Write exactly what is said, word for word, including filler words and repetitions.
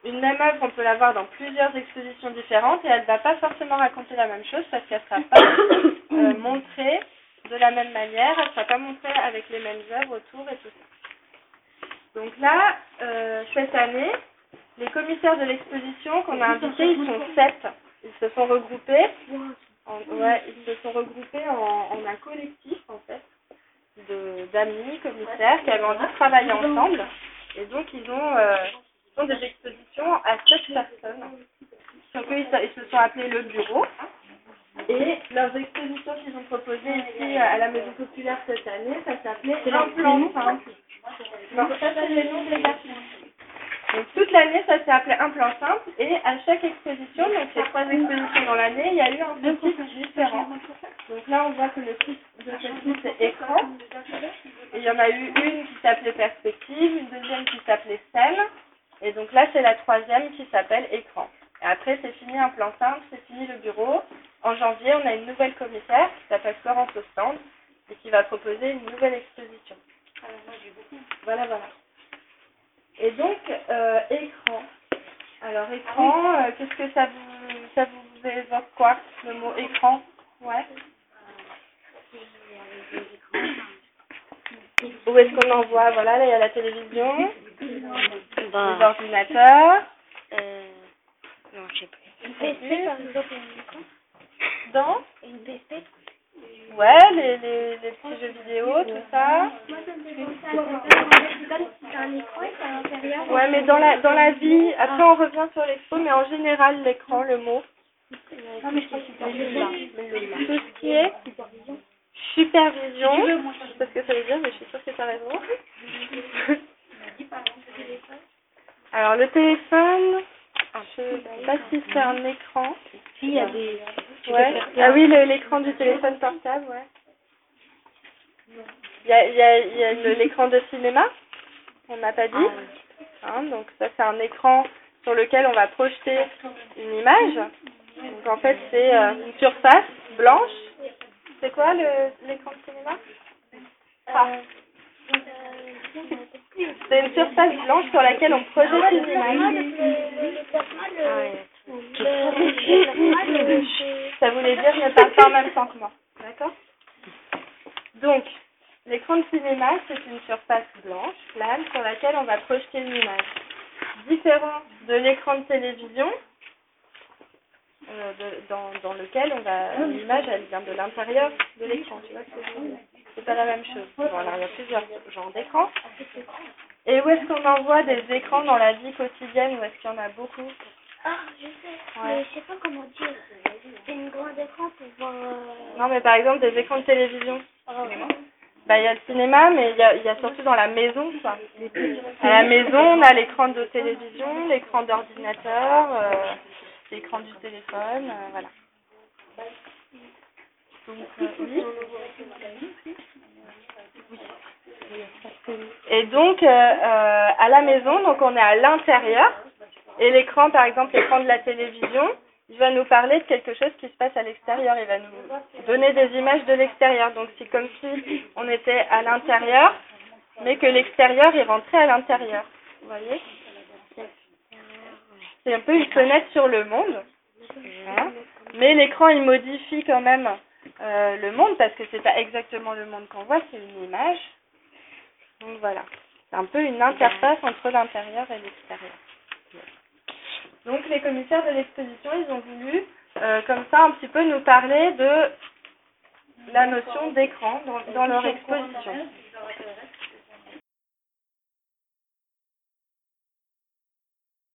une même œuvre, on peut la voir dans plusieurs expositions différentes et elle ne va pas forcément raconter la même chose parce qu'elle ne sera pas euh, montrée de la même manière, elle ne sera pas montrée avec les mêmes œuvres autour et tout ça. Donc là, euh, cette année, les commissaires de l'exposition qu'on a invités, ils sont sept. Ils se sont regroupés, en, ouais, ils se sont regroupés en, en un collectif en fait, de d'amis commissaires qui avaient envie de travailler ensemble. Et donc ils ont, euh, ils ont des expositions à sept personnes. Donc eux, ils, ils se sont appelés le bureau. Et leurs expositions qu'ils ont proposées ici à la Maison Populaire cette année, ça s'appelait un plan simple. Donc ça c'est le nom des artistes. Donc toute l'année, ça s'est appelé un plan simple et à chaque exposition, donc ces trois expositions dans l'année, il y a eu un sous-titre différent. Donc là, on voit que le titre de ce titre c'est écran. Et il y en a eu une qui s'appelait perspective, une deuxième qui s'appelait scène. Et donc là, c'est la troisième qui s'appelle écran. Et après, c'est fini un plan simple, c'est fini le bureau. En janvier, on a une nouvelle commissaire qui s'appelle Florence Ostende et qui va proposer une nouvelle exposition. Voilà, voilà. Et donc, euh, écran. Alors, écran, euh, qu'est-ce que ça vous, ça vous évoque quoi, le mot écran? Ouais. Où est-ce qu'on en voit? Voilà, là, il y a la télévision, Bah, les ordinateurs. euh, non, je sais pas. Une P C, par exemple, une écran. Dans Une P C. Ouais, les, les, les petits jeux vidéo, tout ça. Moi, ça me fait penser à c'est un écran et c'est à l'intérieur. Ouais, mais dans la, dans la vie, après on revient sur l'expo, mais en général, l'écran, le mot. Non, mais je crois que c'est supervision. Tout ce qui est supervision, je sais pas ce que ça veut dire, mais je suis sûre que tu as raison. Alors, le téléphone, je sais pas si c'est un écran. Si, il y a des... Ouais. Ah oui, le- l'écran du téléphone portable, ouais. Il y a, il y a, il y a le- l'écran de cinéma, on n'a pas dit. Hein, donc ça, c'est un écran sur lequel on va projeter une image. Donc en fait, c'est euh, une surface blanche. C'est quoi le- l'écran de cinéma? Ah. C'est une surface blanche sur laquelle on projette une image. Ça voulait dire ne parle pas en même temps que moi. D'accord? Donc, l'écran de cinéma, c'est une surface blanche, plane, sur laquelle on va projeter une image. Différent de l'écran de télévision, euh, de, dans, dans lequel on va l'image, elle vient de l'intérieur de l'écran. Tu vois ce que je veux dire? C'est pas la même chose. Bon, alors il y a plusieurs genres d'écrans. Et où est-ce qu'on en voit des écrans dans la vie quotidienne? Où est-ce qu'il y en a beaucoup? Ah, je sais. Ouais. Mais je sais pas comment dire. C'est une grande écran pour voir. Euh... Non, mais par exemple des écrans de télévision. Oh. Bah, il y a le cinéma, mais il y a, il y a surtout dans la maison, quoi. À la maison, on a l'écran de télévision, l'écran d'ordinateur, euh, l'écran du téléphone, euh, voilà. Donc, euh, oui. Et donc, euh, euh, à la maison, donc on est à l'intérieur, et l'écran, par exemple, l'écran de la télévision, il va nous parler de quelque chose qui se passe à l'extérieur, il va nous donner des images de l'extérieur. Donc c'est comme si on était à l'intérieur, mais que l'extérieur il rentrait à l'intérieur. Vous voyez? C'est un peu une fenêtre sur le monde, hein, mais l'écran il modifie quand même euh, le monde, parce que c'est pas exactement le monde qu'on voit, c'est une image. Donc voilà, c'est un peu une interface entre l'intérieur et l'extérieur. Donc les commissaires de l'exposition, ils ont voulu, euh, comme ça, un petit peu nous parler de la notion d'écran dans, dans leur exposition.